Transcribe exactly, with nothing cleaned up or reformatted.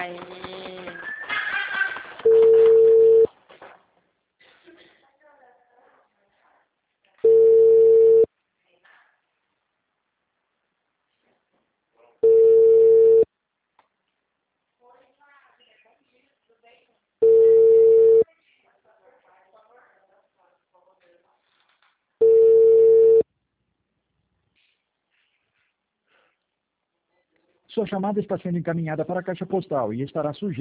Aí. Sua chamada está sendo encaminhada para a caixa postal e estará sujeita